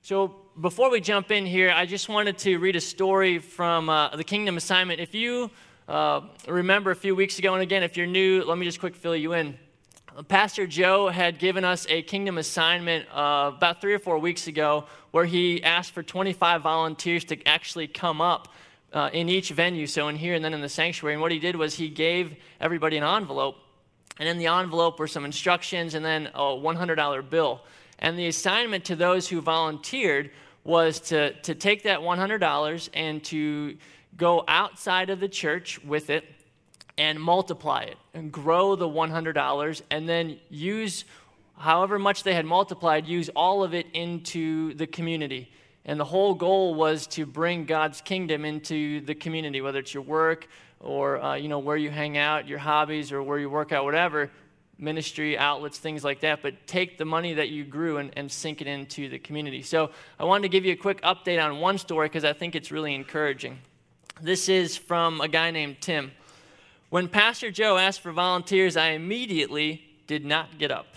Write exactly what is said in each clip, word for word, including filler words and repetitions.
So before we jump in here, I just wanted to read a story from uh, the Kingdom Assignment. If you uh, remember a few weeks ago, and again, if you're new, let me just quick fill you in. Pastor Joe had given us a Kingdom Assignment uh, about three or four weeks ago where he asked for twenty-five volunteers to actually come up uh, in each venue, so in here and then in the sanctuary. And what he did was he gave everybody an envelope, and in the envelope were some instructions and then a one hundred dollar bill. And the assignment to those who volunteered was to, to take that one hundred dollars and to go outside of the church with it and multiply it and grow the one hundred dollars and then use however much they had multiplied, use all of it into the community. And the whole goal was to bring God's kingdom into the community, whether it's your work or uh, you know where you hang out, your hobbies, or where you work out, whatever, ministry outlets, things like that, but take the money that you grew and, and sink it into the community. So I wanted to give you a quick update on one story because I think it's really encouraging. This is from a guy named Tim. When Pastor Joe asked for volunteers, I immediately did not get up,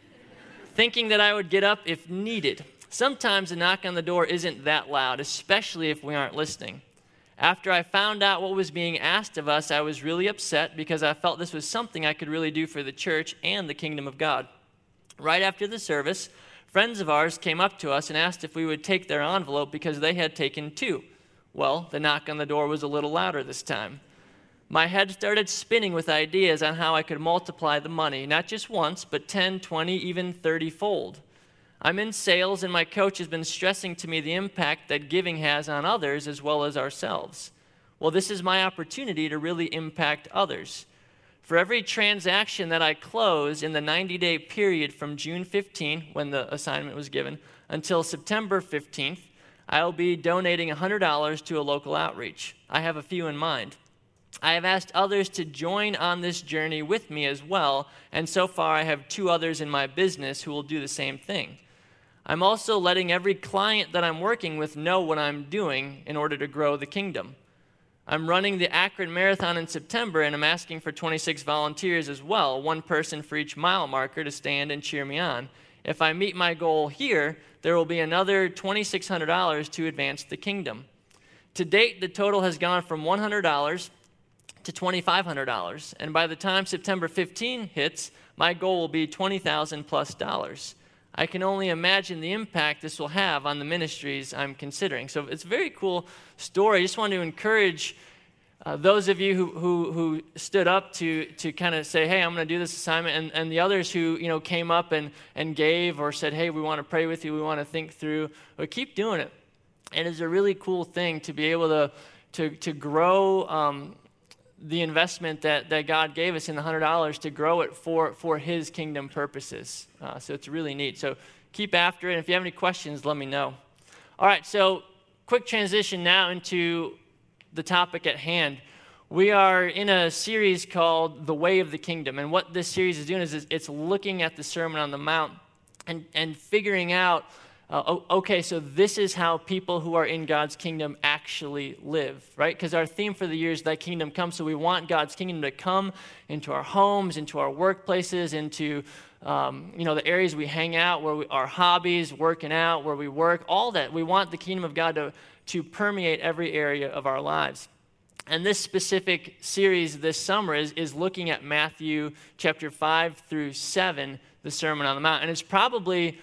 thinking that I would get up if needed. Sometimes a knock on the door isn't that loud, especially if we aren't listening. After I found out what was being asked of us, I was really upset because I felt this was something I could really do for the church and the kingdom of God. Right after the service, friends of ours came up to us and asked if we would take their envelope because they had taken two. Well, the knock on the door was a little louder this time. My head started spinning with ideas on how I could multiply the money, not just once, but ten, twenty, even thirty-fold. I'm in sales, and my coach has been stressing to me the impact that giving has on others as well as ourselves. Well, this is my opportunity to really impact others. For every transaction that I close in the ninety-day period from June fifteenth, when the assignment was given, until September fifteenth, I'll be donating one hundred dollars to a local outreach. I have a few in mind. I have asked others to join on this journey with me as well, and so far I have two others in my business who will do the same thing. I'm also letting every client that I'm working with know what I'm doing in order to grow the kingdom. I'm running the Akron Marathon in September, and I'm asking for twenty-six volunteers as well, one person for each mile marker to stand and cheer me on. If I meet my goal here, there will be another two thousand six hundred dollars to advance the kingdom. To date, the total has gone from one hundred dollars to two thousand five hundred dollars, and by the time September fifteenth hits, my goal will be twenty thousand plus dollars. I can only imagine the impact this will have on the ministries I'm considering. So it's a very cool story. I just want to encourage uh, those of you who, who, who stood up to, to kind of say, hey, I'm going to do this assignment, and, and the others who you know came up and, and gave or said, hey, we want to pray with you, we want to think through, or keep doing it. And it's a really cool thing to be able to, to, to grow um, the investment that, that God gave us in the one hundred dollars to grow it for, for his kingdom purposes. Uh, so it's really neat. So keep after it. And if you have any questions, let me know. All right, so quick transition now into the topic at hand. We are in a series called The Way of the Kingdom. And what this series is doing is it's looking at the Sermon on the Mount and, and figuring out Uh, okay, so this is how people who are in God's kingdom actually live, right? Because our theme for the year is Thy Kingdom Come, so we want God's kingdom to come into our homes, into our workplaces, into um, you know the areas we hang out, where we, our hobbies, working out, where we work, all that. We want the kingdom of God to, to permeate every area of our lives. And this specific series this summer is, is looking at Matthew chapter five through seven, the Sermon on the Mount. And it's probably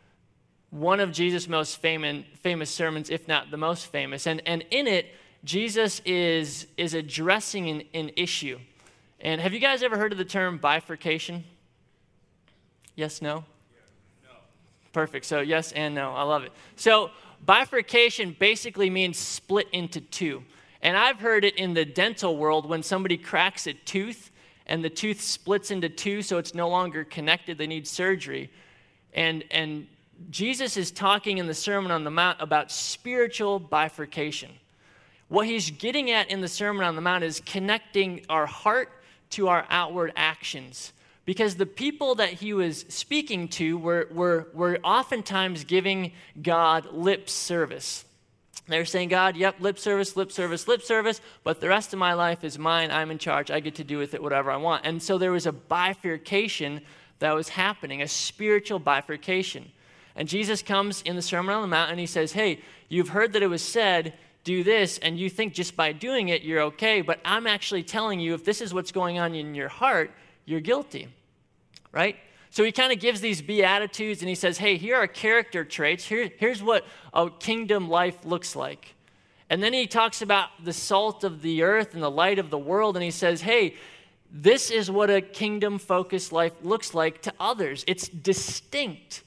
one of Jesus' most famous, famous sermons, if not the most famous. And, and in it, Jesus is, is addressing an, an issue. And have you guys ever heard of the term bifurcation? Yes, no? Yeah, no. Perfect. So yes and no. I love it. So bifurcation basically means split into two. And I've heard it in the dental world when somebody cracks a tooth and the tooth splits into two so it's no longer connected. They need surgery. And and Jesus is talking in the Sermon on the Mount about spiritual bifurcation. What he's getting at in the Sermon on the Mount is connecting our heart to our outward actions. Because the people that he was speaking to were, were, were oftentimes giving God lip service. They're saying, God, yep, lip service, lip service, lip service, but the rest of my life is mine. I'm in charge. I get to do with it whatever I want. And so there was a bifurcation that was happening, a spiritual bifurcation. And Jesus comes in the Sermon on the Mount and he says, hey, you've heard that it was said, do this, and you think just by doing it, you're okay, but I'm actually telling you, if this is what's going on in your heart, you're guilty, right? So he kind of gives these Beatitudes, and he says, hey, here are character traits. Here, here's what a kingdom life looks like. And then he talks about the salt of the earth and the light of the world, and he says, hey, this is what a kingdom-focused life looks like to others. It's distinct.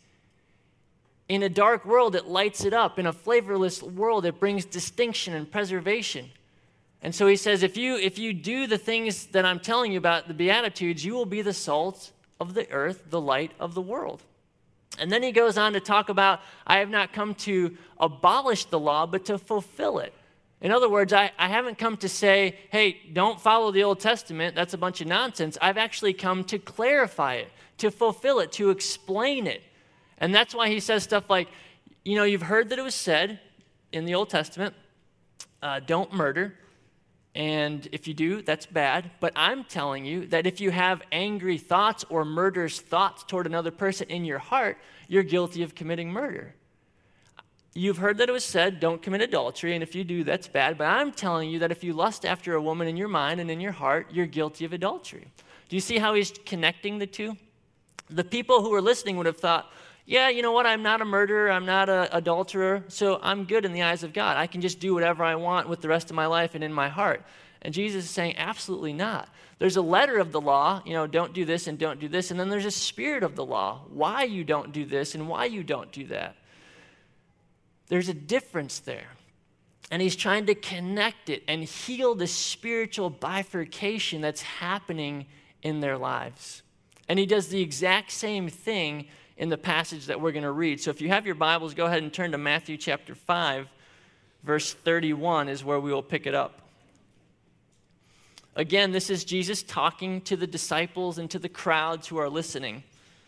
In a dark world, it lights it up. In a flavorless world, it brings distinction and preservation. And so he says, if you, if you do the things that I'm telling you about, the Beatitudes, you will be the salt of the earth, the light of the world. And then he goes on to talk about, I have not come to abolish the law, but to fulfill it. In other words, I, I haven't come to say, hey, don't follow the Old Testament. That's a bunch of nonsense. I've actually come to clarify it, to fulfill it, to explain it. And that's why he says stuff like, you know, you've heard that it was said in the Old Testament, uh, don't murder. And if you do, that's bad. But I'm telling you that if you have angry thoughts or murderous thoughts toward another person in your heart, you're guilty of committing murder. You've heard that it was said, don't commit adultery, and if you do, that's bad. But I'm telling you that if you lust after a woman in your mind and in your heart, you're guilty of adultery. Do you see how he's connecting the two? The people who were listening would have thought, yeah, you know what, I'm not a murderer, I'm not an adulterer, so I'm good in the eyes of God. I can just do whatever I want with the rest of my life and in my heart. And Jesus is saying, absolutely not. There's a letter of the law, you know, don't do this and don't do this, and then there's a spirit of the law, why you don't do this and why you don't do that. There's a difference there. And he's trying to connect it and heal the spiritual bifurcation that's happening in their lives. And he does the exact same thing in the passage that we're going to read. So if you have your Bibles, go ahead and turn to Matthew chapter five, verse thirty-one is where we will pick it up. Again, this is Jesus talking to the disciples and to the crowds who are listening.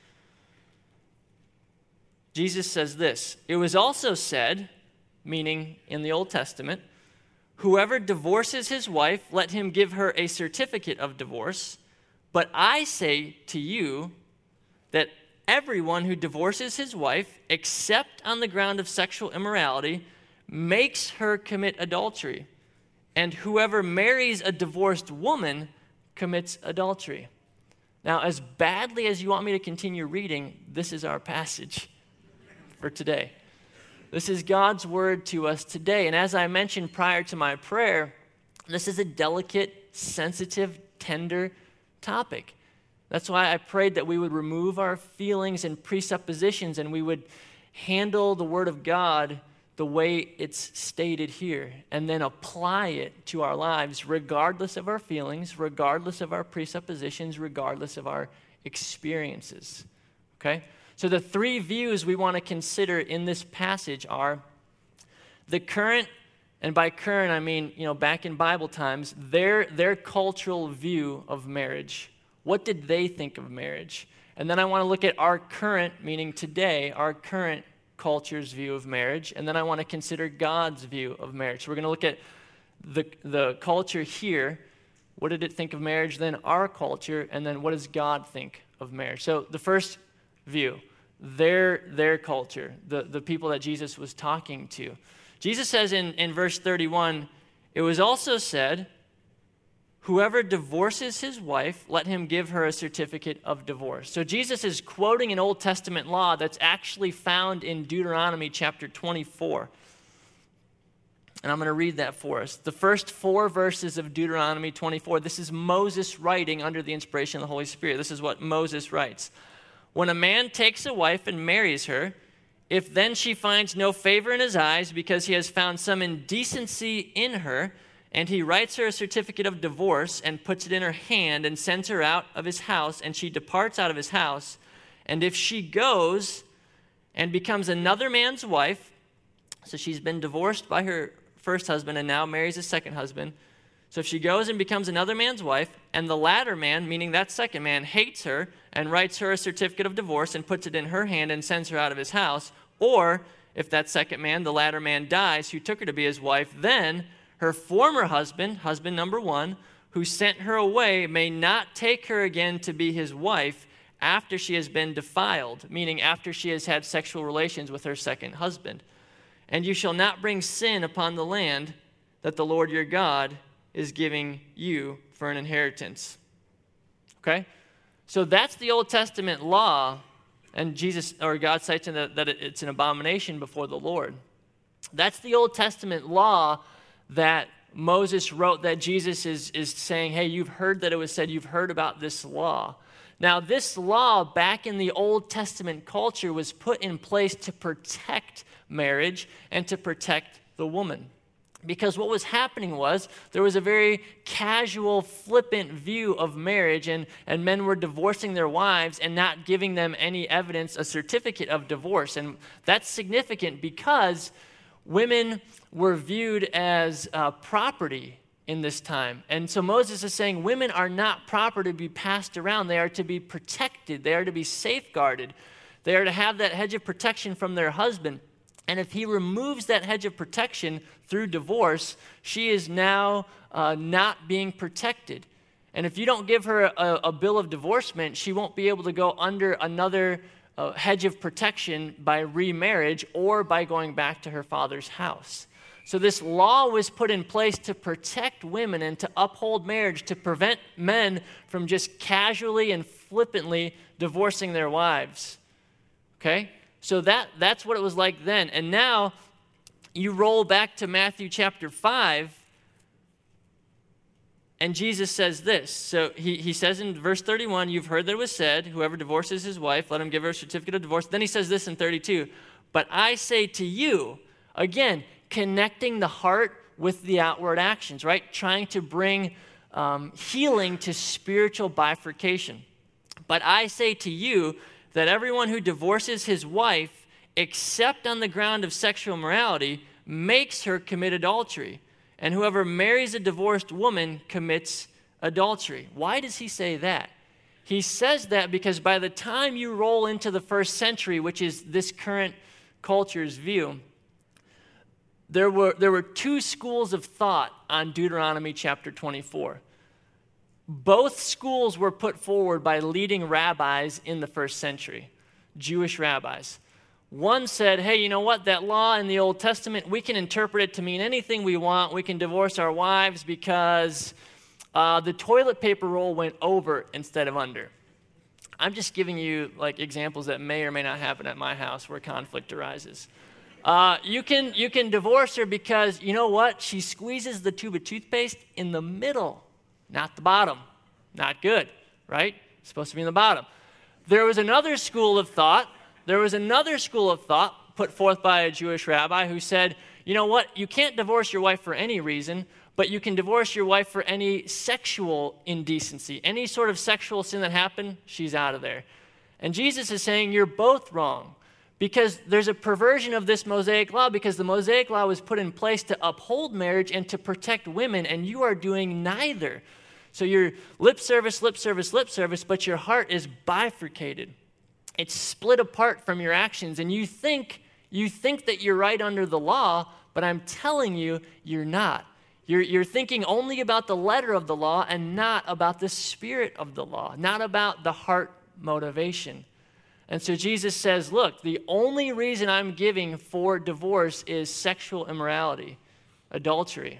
Jesus says this, it was also said, meaning in the Old Testament, whoever divorces his wife, let him give her a certificate of divorce. But I say to you that everyone who divorces his wife, except on the ground of sexual immorality, makes her commit adultery. And whoever marries a divorced woman commits adultery. Now, as badly as you want me to continue reading, this is our passage for today. This is God's word to us today. And as I mentioned prior to my prayer, this is a delicate, sensitive, tender topic. That's why I prayed that we would remove our feelings and presuppositions and we would handle the Word of God the way it's stated here and then apply it to our lives regardless of our feelings, regardless of our presuppositions, regardless of our experiences. Okay? So the three views we want to consider in this passage are the current, and by current I mean, you know, back in Bible times, their, their cultural view of marriage. What did they think of marriage? And then I want to look at our current, meaning today, our current culture's view of marriage. And then I want to consider God's view of marriage. So we're going to look at the, the culture here. What did it think of marriage? Then our culture. And then what does God think of marriage? So the first view, their, their culture, the, the people that Jesus was talking to. Jesus says in, in verse thirty-one, it was also said, whoever divorces his wife, let him give her a certificate of divorce. So Jesus is quoting an Old Testament law that's actually found in Deuteronomy chapter twenty-four. And I'm going to read that for us. The first four verses of Deuteronomy twenty-four, this is Moses writing under the inspiration of the Holy Spirit. This is what Moses writes. When a man takes a wife and marries her, if then she finds no favor in his eyes because he has found some indecency in her, and he writes her a certificate of divorce and puts it in her hand and sends her out of his house, and she departs out of his house. And if she goes and becomes another man's wife, so she's been divorced by her first husband and now marries a second husband. So if she goes and becomes another man's wife, and the latter man, meaning that second man, hates her and writes her a certificate of divorce and puts it in her hand and sends her out of his house, or if that second man, the latter man, dies who took her to be his wife, then her former husband, husband number one, who sent her away, may not take her again to be his wife after she has been defiled, meaning after she has had sexual relations with her second husband. And you shall not bring sin upon the land that the Lord your God is giving you for an inheritance. Okay? So that's the Old Testament law, and Jesus, or God cites in the, that it's an abomination before the Lord. That's the Old Testament law that Moses wrote, that Jesus is, is saying, hey, you've heard that it was said, you've heard about this law. Now, this law back in the Old Testament culture was put in place to protect marriage and to protect the woman. Because what was happening was there was a very casual, flippant view of marriage, and, and men were divorcing their wives and not giving them any evidence, a certificate of divorce. And that's significant because women were viewed as uh, property in this time. And so Moses is saying women are not proper to be passed around. They are to be protected. They are to be safeguarded. They are to have that hedge of protection from their husband. And if he removes that hedge of protection through divorce, she is now uh, not being protected. And if you don't give her a, a bill of divorcement, she won't be able to go under another uh, hedge of protection by remarriage or by going back to her father's house. So this law was put in place to protect women and to uphold marriage, to prevent men from just casually and flippantly divorcing their wives. Okay? So that, that's what it was like then. And now you roll back to Matthew chapter five, and Jesus says this. So he, he says in verse thirty-one, you've heard that it was said, whoever divorces his wife, let him give her a certificate of divorce. Then he says this in thirty-two, but I say to you, again, connecting the heart with the outward actions, right? Trying to bring um, healing to spiritual bifurcation. But I say to you, that everyone who divorces his wife, except on the ground of sexual immorality, makes her commit adultery. And whoever marries a divorced woman commits adultery. Why does he say that? He says that because by the time you roll into the first century, which is this current culture's view, there were, there were two schools of thought on Deuteronomy chapter twenty-four. Both schools were put forward by leading rabbis in the first century, Jewish rabbis. One said, hey, you know what? That law in the Old Testament, we can interpret it to mean anything we want. We can divorce our wives because uh, the toilet paper roll went over instead of under. I'm just giving you like examples that may or may not happen at my house where conflict arises. Uh, you can, you can divorce her because, you know what? She squeezes the tube of toothpaste in the middle. Not the bottom. Not good, right? It's supposed to be in the bottom. There was another school of thought. There was another school of thought put forth by a Jewish rabbi who said, you know what? You can't divorce your wife for any reason, but you can divorce your wife for any sexual indecency. Any sort of sexual sin that happened, she's out of there. And Jesus is saying you're both wrong because there's a perversion of this Mosaic law because the Mosaic law was put in place to uphold marriage and to protect women, and you are doing neither. So you're lip service, lip service, lip service, but your heart is bifurcated. It's split apart from your actions, and you think you think that you're right under the law, but I'm telling you, you're not. You're, you're thinking only about the letter of the law and not about the spirit of the law, not about the heart motivation. And so Jesus says, look, the only reason I'm giving for divorce is sexual immorality, adultery.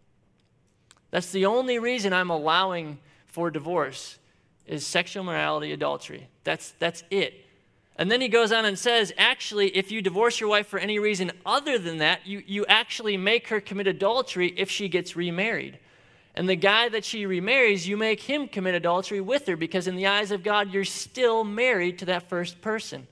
That's the only reason I'm allowing for divorce is sexual immorality, adultery. That's, that's it. And then he goes on and says, actually, if you divorce your wife for any reason other than that, you, you actually make her commit adultery if she gets remarried. And the guy that she remarries, you make him commit adultery with her because in the eyes of God, you're still married to that first person.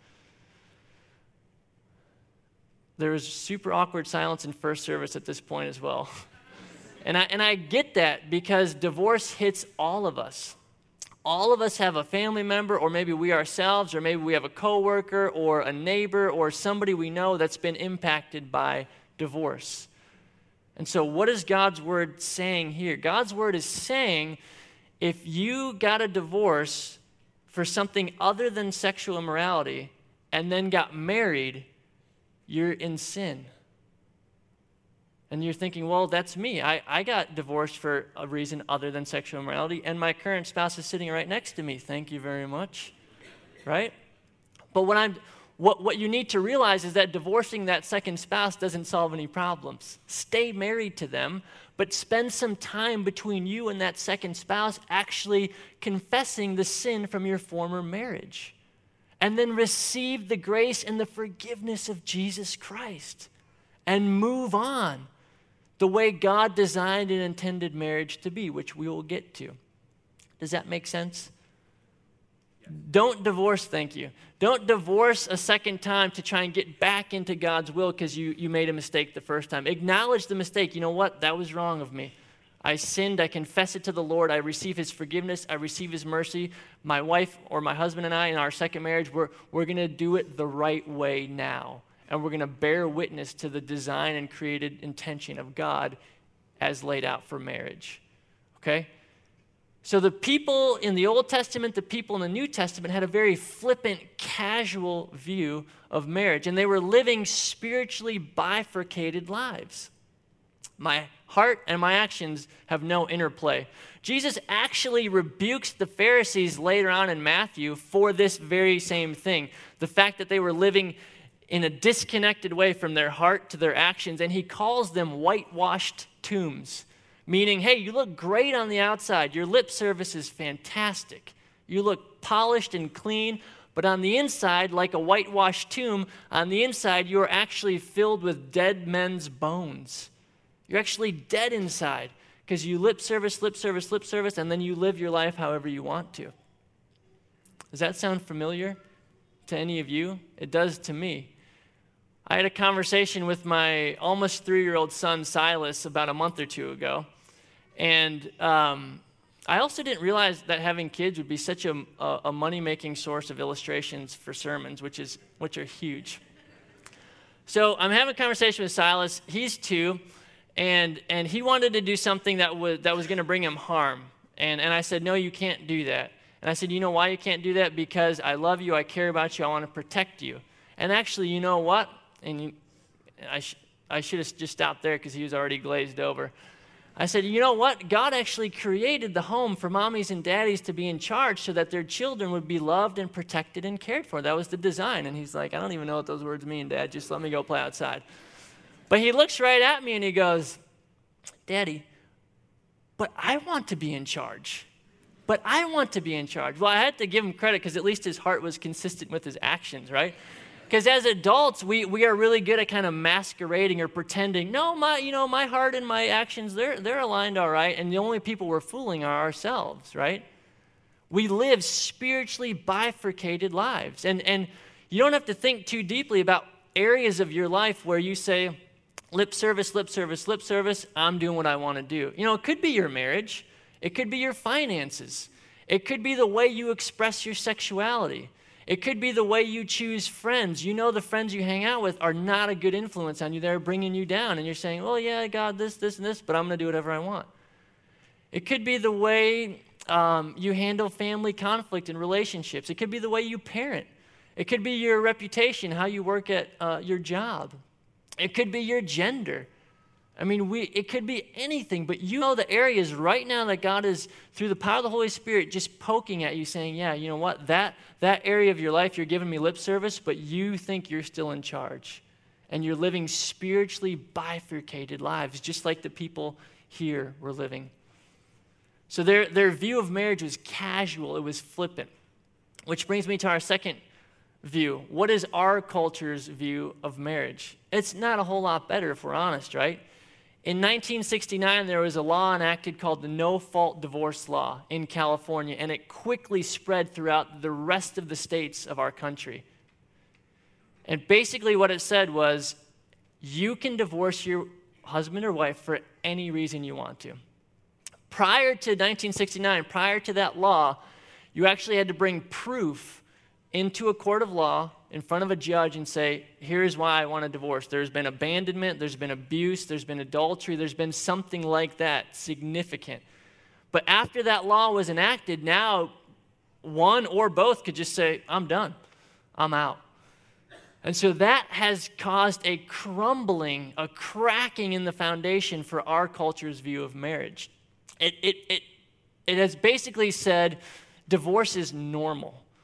There was super awkward silence in first service at this point as well. And I, and I get that because divorce hits all of us. All of us have a family member, or maybe we ourselves, or maybe we have a coworker or a neighbor or somebody we know that's been impacted by divorce. And so what is God's word saying here? God's word is saying if you got a divorce for something other than sexual immorality and then got married, you're in sin. And you're thinking, well, that's me. I, I got divorced for a reason other than sexual immorality, and my current spouse is sitting right next to me. Thank you very much. right? But what I'm what what you need to realize is that divorcing that second spouse doesn't solve any problems. Stay married to them, but spend some time between you and that second spouse actually confessing the sin from your former marriage. And then receive the grace and the forgiveness of Jesus Christ and move on the way God designed and intended marriage to be, which we will get to. Does that make sense? Don't divorce, thank you. Don't divorce a second time to try and get back into God's will because you, you made a mistake the first time. Acknowledge the mistake. You know what? That was wrong of me. I sinned. I confess it to the Lord. I receive his forgiveness. I receive his mercy. My wife or my husband and I in our second marriage, we're, we're going to do it the right way now. And we're going to bear witness to the design and created intention of God as laid out for marriage. Okay? So the people in the Old Testament, the people in the New Testament had a very flippant, casual view of marriage, and they were living spiritually bifurcated lives. My heart and my actions have no interplay. Jesus actually rebukes the Pharisees later on in Matthew for this very same thing, the fact that they were living in a disconnected way from their heart to their actions, and he calls them whitewashed tombs. Meaning, hey, you look great on the outside. Your lip service is fantastic. You look polished and clean, but on the inside, like a whitewashed tomb, on the inside, you're actually filled with dead men's bones. You're actually dead inside because you lip service, lip service, lip service, and then you live your life however you want to. Does that sound familiar to any of you? It does to me. I had a conversation with my almost three-year-old son, Silas, about a month or two ago. And um, I also didn't realize that having kids would be such a, a, a money-making source of illustrations for sermons, which is which are huge. So I'm having a conversation with Silas. He's two, and and he wanted to do something that was that was going to bring him harm. And and I said, no, you can't do that. And I said, you know why you can't do that? Because I love you, I care about you, I want to protect you. And actually, you know what? And you, I, sh- I should have just stopped there because he was already glazed over. I said, you know what? God actually created the home for mommies and daddies to be in charge so that their children would be loved and protected and cared for. That was the design. And he's like, I don't even know what those words mean, Dad. Just let me go play outside. But he looks right at me and he goes, Daddy, but I want to be in charge. But I want to be in charge. Well, I had to give him credit because at least his heart was consistent with his actions, right? Because as adults, we, we are really good at kind of masquerading or pretending, no, my you know my heart and my actions, they're they're aligned all right, and the only people we're fooling are ourselves, right? We live spiritually bifurcated lives. And, and you don't have to think too deeply about areas of your life where you say, lip service, lip service, lip service, I'm doing what I want to do. You know, it could be your marriage. It could be your finances. It could be the way you express your sexuality. It could be the way you choose friends. You know the friends you hang out with are not a good influence on you. They're bringing you down. And you're saying, well, yeah, God, this, this, and this, but I'm going to do whatever I want. It could be the way um, you handle family conflict and relationships. It could be the way you parent. It could be your reputation, how you work at uh, your job. It could be your gender. I mean, we, it could be anything, but you know the areas right now that God is, through the power of the Holy Spirit, just poking at you saying, yeah, you know what, that, that area of your life, you're giving me lip service, but you think you're still in charge. And you're living spiritually bifurcated lives, just like the people here were living. So their, their view of marriage was casual, it was flippant. Which brings me to our second view. What is our culture's view of marriage? It's not a whole lot better, if we're honest, right? In nineteen sixty-nine, there was a law enacted called the No-Fault Divorce Law in California, and it quickly spread throughout the rest of the states of our country. And basically what it said was, you can divorce your husband or wife for any reason you want to. Prior to nineteen sixty-nine, prior to that law, you actually had to bring proof into a court of law in front of a judge and say, here's why I want a divorce. There's been abandonment, there's been abuse, there's been adultery, there's been something like that significant. But after that law was enacted, now one or both could just say, I'm done, I'm out. And so that has caused a crumbling, a cracking in the foundation for our culture's view of marriage. It, it, it, it has basically said divorce is normal.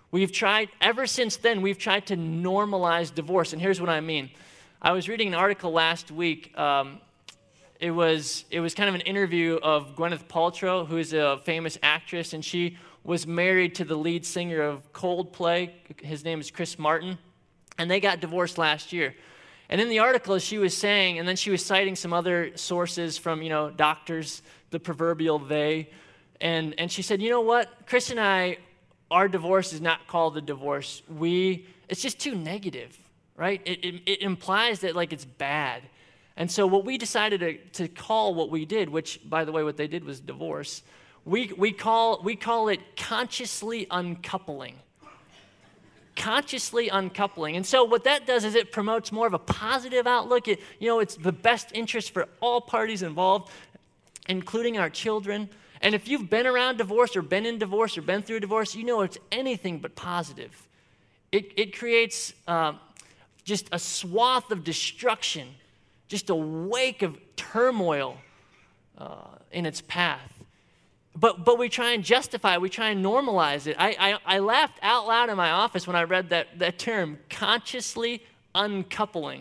We've tried, ever since then, we've tried to normalize divorce. And here's what I mean. I was reading an article last week. Um, it was it was kind of an interview of Gwyneth Paltrow, who is a famous actress, and she was married to the lead singer of Coldplay. His name is Chris Martin, and they got divorced last year. And in the article, she was saying, and then she was citing some other sources from, you know, doctors, the proverbial they, and and she said, you know what, Chris and I, our divorce is not called a divorce. We, it's just too negative, right? It, it, it implies that, like, it's bad. And so what we decided to, to call what we did, which, by the way, what they did was divorce, we, we, call, we call it consciously uncoupling. Consciously uncoupling. And so what that does is it promotes more of a positive outlook. It, you know, it's the best interest for all parties involved, including our children. And if you've been around divorce or been in divorce or been through a divorce, you know it's anything but positive. It, it creates uh, just a swath of destruction, just a wake of turmoil uh, in its path. But but we try and justify it. We try and normalize it. I, I, I laughed out loud in my office when I read that, that term, consciously uncoupling.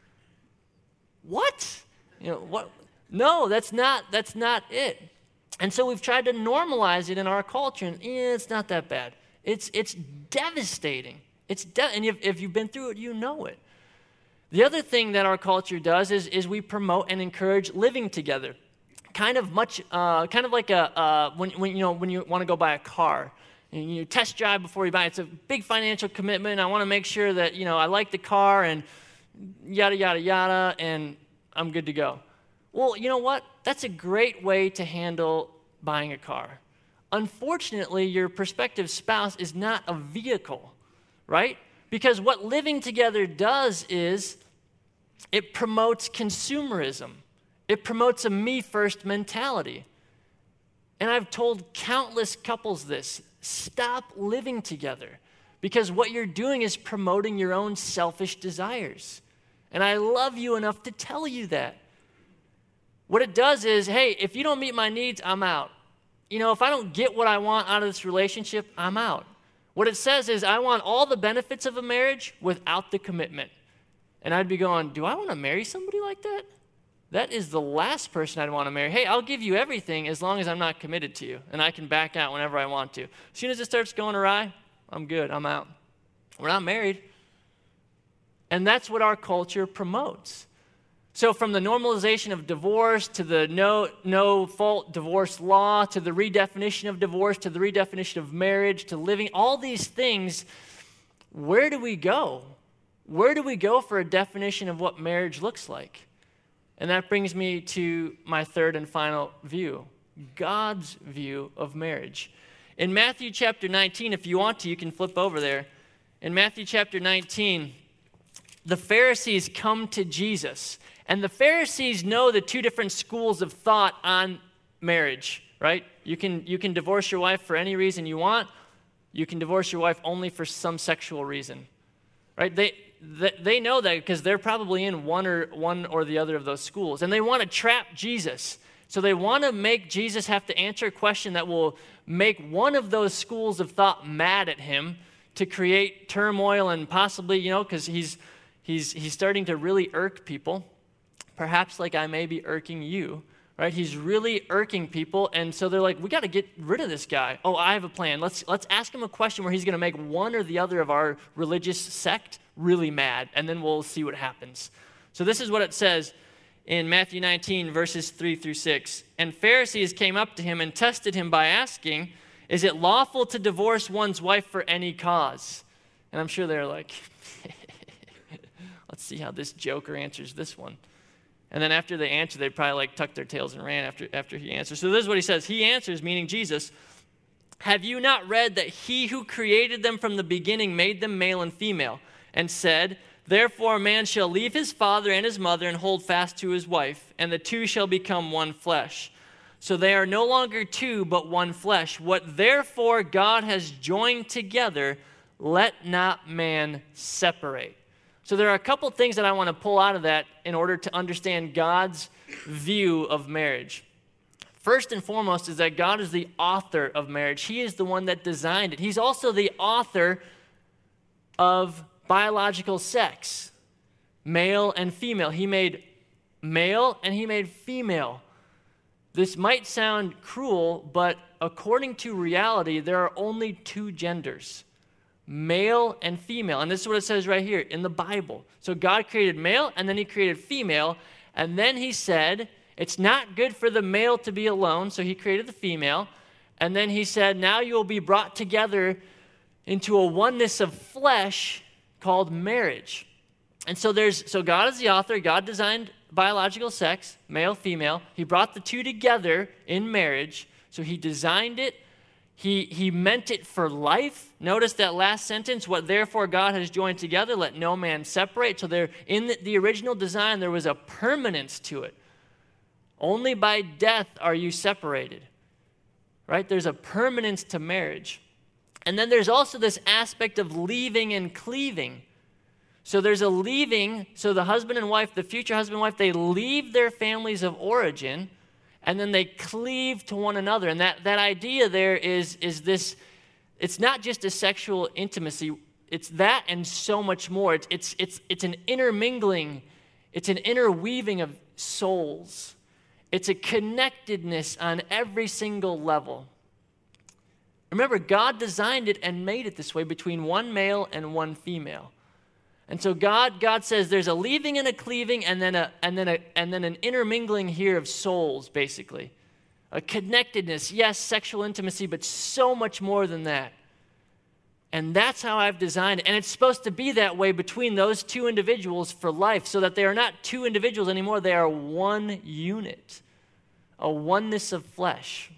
What? You know, what? No, that's not, that's not it. And so we've tried to normalize it in our culture, and eh, it's not that bad. It's it's devastating. It's de- and if, if you've been through it, you know it. The other thing that our culture does is, is we promote and encourage living together. Kind of much, uh, kind of like a uh, when when you know when you want to go buy a car, and you test drive before you buy it. It's a big financial commitment. I want to make sure that you know I like the car and yada yada yada, and I'm good to go. Well, you know what? That's a great way to handle buying a car. Unfortunately, your prospective spouse is not a vehicle, right? Because what living together does is it promotes consumerism. It promotes a me-first mentality. And I've told countless couples this. Stop living together, because what you're doing is promoting your own selfish desires. And I love you enough to tell you that. What it does is, hey, if you don't meet my needs, I'm out. You know, if I don't get what I want out of this relationship, I'm out. What it says is, I want all the benefits of a marriage without the commitment. And I'd be going, do I want to marry somebody like that? That is the last person I'd want to marry. Hey, I'll give you everything as long as I'm not committed to you, and I can back out whenever I want to. As soon as it starts going awry, I'm good, I'm out. We're not married. And that's what our culture promotes. So from the normalization of divorce to the no, no fault divorce law to the redefinition of divorce to the redefinition of marriage to living, all these things, where do we go? Where do we go for a definition of what marriage looks like? And that brings me to my third and final view, God's view of marriage. In Matthew chapter nineteen, if you want to, you can flip over there. In Matthew chapter nineteen, the Pharisees come to Jesus. And the Pharisees know the two different schools of thought on marriage, right? You can, you can divorce your wife for any reason you want. You can divorce your wife only for some sexual reason, right? They, they, they know that because they're probably in one or, one or the other of those schools. And they want to trap Jesus. So they want to make Jesus have to answer a question that will make one of those schools of thought mad at him to create turmoil and possibly, you know, because he's, he's, he's starting to really irk people. Perhaps like I may be irking you, right? He's really irking people, and so they're like, we got to get rid of this guy. Oh, I have a plan. Let's let's ask him a question where he's going to make one or the other of our religious sect really mad, and then we'll see what happens. So this is what it says in Matthew nineteen, verses three through six. And Pharisees came up to him and tested him by asking, is it lawful to divorce one's wife for any cause? And I'm sure they're like, let's see how this joker answers this one. And then after they answer, they probably like tucked their tails and ran after, after he answers. So this is what he says. He answers, meaning Jesus, have you not read that he who created them from the beginning made them male and female, and said, therefore a man shall leave his father and his mother and hold fast to his wife, and the two shall become one flesh. So they are no longer two, but one flesh. What therefore God has joined together, let not man separate. So there are a couple things that I want to pull out of that in order to understand God's view of marriage. First and foremost is that God is the author of marriage. He is the one that designed it. He's also the author of biological sex, male and female. He made male and he made female. This might sound cruel, but according to reality, there are only two genders, male and female. And this is what it says right here in the Bible. So God created male, and then he created female, and then he said, it's not good for the male to be alone, so he created the female. And then he said, now you will be brought together into a oneness of flesh called marriage. And so there's so God is the author. God designed biological sex, male, female. He brought the two together in marriage. So he designed it. He, he meant it for life. Notice that last sentence, what therefore God has joined together, let no man separate. So there, in the, the original design, there was a permanence to it. Only by death are you separated, right? There's a permanence to marriage. And then there's also this aspect of leaving and cleaving. So there's a leaving, so the husband and wife, the future husband and wife, they leave their families of origin, and then they cleave to one another. And that, that idea there is, is this, it's not just a sexual intimacy, it's that and so much more. It's, it's, it's, it's an intermingling, it's an interweaving of souls. It's a connectedness on every single level. Remember, God designed it and made it this way between one male and one female. And so God, God says there's a leaving and a cleaving and then a and then a and then an intermingling here of souls, basically. A connectedness, yes, sexual intimacy, but so much more than that. And that's how I've designed it. And it's supposed to be that way between those two individuals for life, so that they are not two individuals anymore. They are one unit, a oneness of flesh.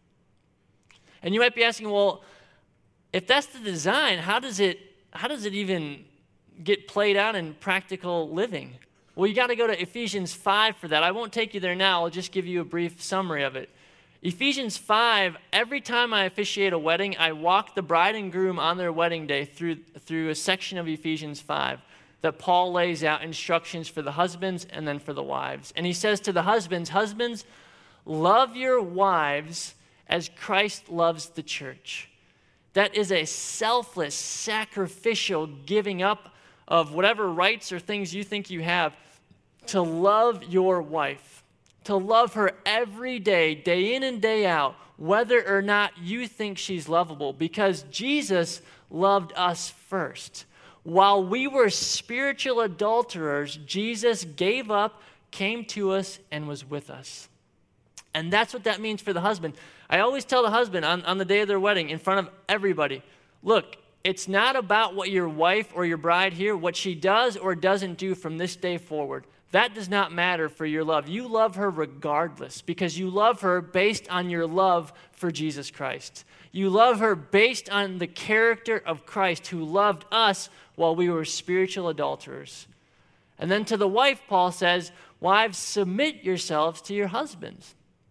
And you might be asking, well, if that's the design, how does it, how does it even get played out in practical living? Well, you got to go to Ephesians five for that. I won't take you there now. I'll just give you a brief summary of it. Ephesians five, every time I officiate a wedding, I walk the bride and groom on their wedding day through, through a section of Ephesians five that Paul lays out instructions for the husbands and then for the wives. And he says to the husbands, husbands, love your wives as Christ loves the church. That is a selfless, sacrificial giving up of whatever rights or things you think you have to love your wife, to love her every day, day in and day out, whether or not you think she's lovable, because Jesus loved us first. While we were spiritual adulterers, Jesus gave up, came to us, and was with us. And that's what that means for the husband. I always tell the husband on, on the day of their wedding in front of everybody, look, it's not about what your wife or your bride here, what she does or doesn't do from this day forward. That does not matter for your love. You love her regardless because you love her based on your love for Jesus Christ. You love her based on the character of Christ who loved us while we were spiritual adulterers. And then to the wife, Paul says, wives, submit yourselves to your husbands.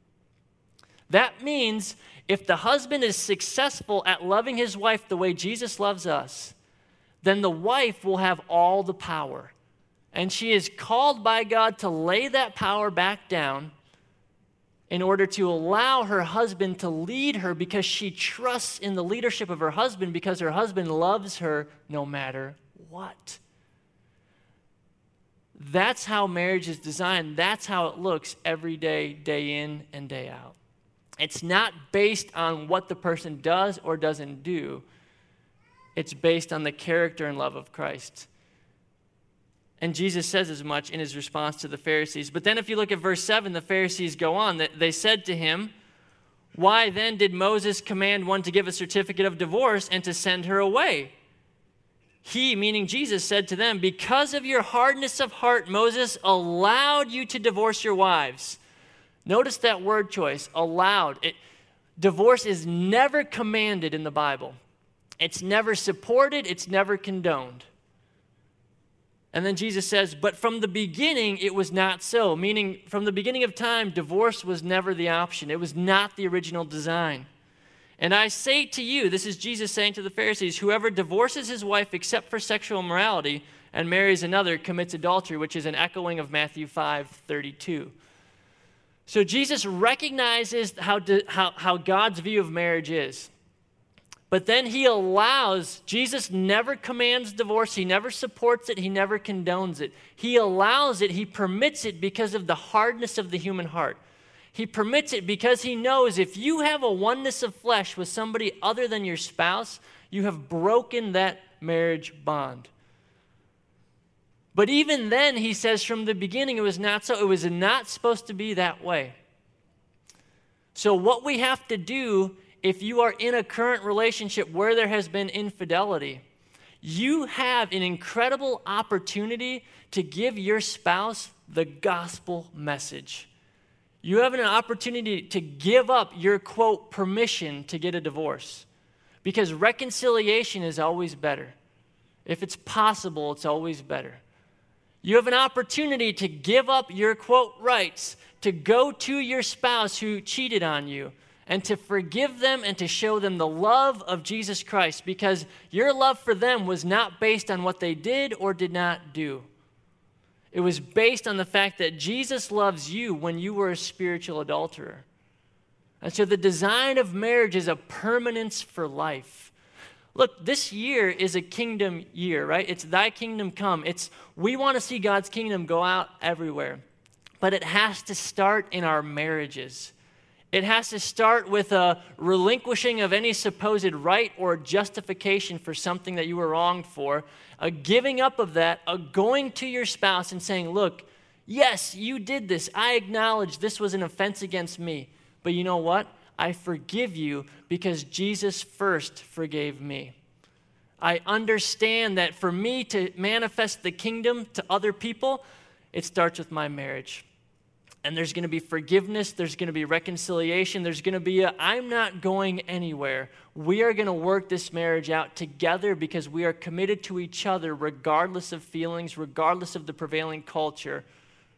That means if the husband is successful at loving his wife the way Jesus loves us, then the wife will have all the power. And she is called by God to lay that power back down in order to allow her husband to lead her because she trusts in the leadership of her husband because her husband loves her no matter what. That's how marriage is designed. That's how it looks every day, day in and day out. It's not based on what the person does or doesn't do. It's based on the character and love of Christ. And Jesus says as much in his response to the Pharisees. But then if you look at verse seven, the Pharisees go on. They said to him, why then did Moses command one to give a certificate of divorce and to send her away? He, meaning Jesus, said to them, because of your hardness of heart, Moses allowed you to divorce your wives. Notice that word choice, allowed. It, divorce is never commanded in the Bible. It's never supported. It's never condoned. And then Jesus says, but from the beginning, it was not so. Meaning, from the beginning of time, divorce was never the option. It was not the original design. And I say to you, this is Jesus saying to the Pharisees, whoever divorces his wife except for sexual immorality and marries another commits adultery, which is an echoing of Matthew five thirty-two. So Jesus recognizes how, how, how God's view of marriage is. But then he allows, Jesus never commands divorce. He never supports it. He never condones it. He allows it. He permits it because of the hardness of the human heart. He permits it because he knows if you have a oneness of flesh with somebody other than your spouse, you have broken that marriage bond. But even then, he says from the beginning, it was not so. It was not supposed to be that way. So what we have to do, if you are in a current relationship where there has been infidelity, you have an incredible opportunity to give your spouse the gospel message. You have an opportunity to give up your, quote, permission to get a divorce. Because reconciliation is always better. If it's possible, it's always better. You have an opportunity to give up your, quote, rights, to go to your spouse who cheated on you, and to forgive them and to show them the love of Jesus Christ, because your love for them was not based on what they did or did not do. It was based on the fact that Jesus loves you when you were a spiritual adulterer. And so the design of marriage is a permanence for life. Look, this year is a kingdom year, right? It's thy kingdom come. It's we want to see God's kingdom go out everywhere. But it has to start in our marriages. It has to start with a relinquishing of any supposed right or justification for something that you were wronged for, a giving up of that, a going to your spouse and saying, look, yes, you did this. I acknowledge this was an offense against me. But you know what? I forgive you because Jesus first forgave me. I understand that for me to manifest the kingdom to other people, it starts with my marriage. And there's going to be forgiveness, there's going to be reconciliation, there's going to be a, I'm not going anywhere. We are going to work this marriage out together because we are committed to each other regardless of feelings, regardless of the prevailing culture,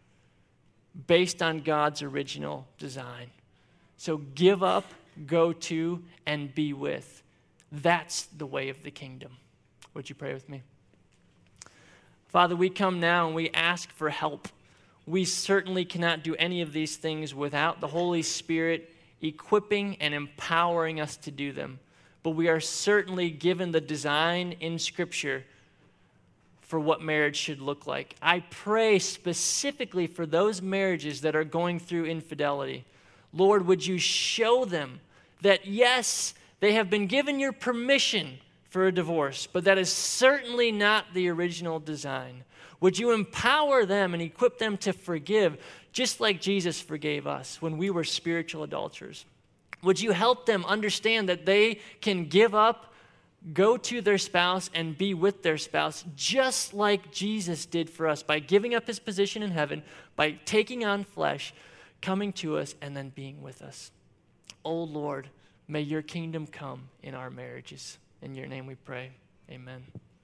based on God's original design. So give up, go to, and be with. That's the way of the kingdom. Would you pray with me? Father, we come now and we ask for help. We certainly cannot do any of these things without the Holy Spirit equipping and empowering us to do them. But we are certainly given the design in Scripture for what marriage should look like. I pray specifically for those marriages that are going through infidelity. Lord, would you show them that, yes, they have been given your permission for a divorce, but that is certainly not the original design. Would you empower them and equip them to forgive, just like Jesus forgave us when we were spiritual adulterers? Would you help them understand that they can give up, go to their spouse, and be with their spouse, just like Jesus did for us by giving up his position in heaven, by taking on flesh, coming to us, and then being with us. Oh Lord, may your kingdom come in our marriages. In your name we pray. Amen.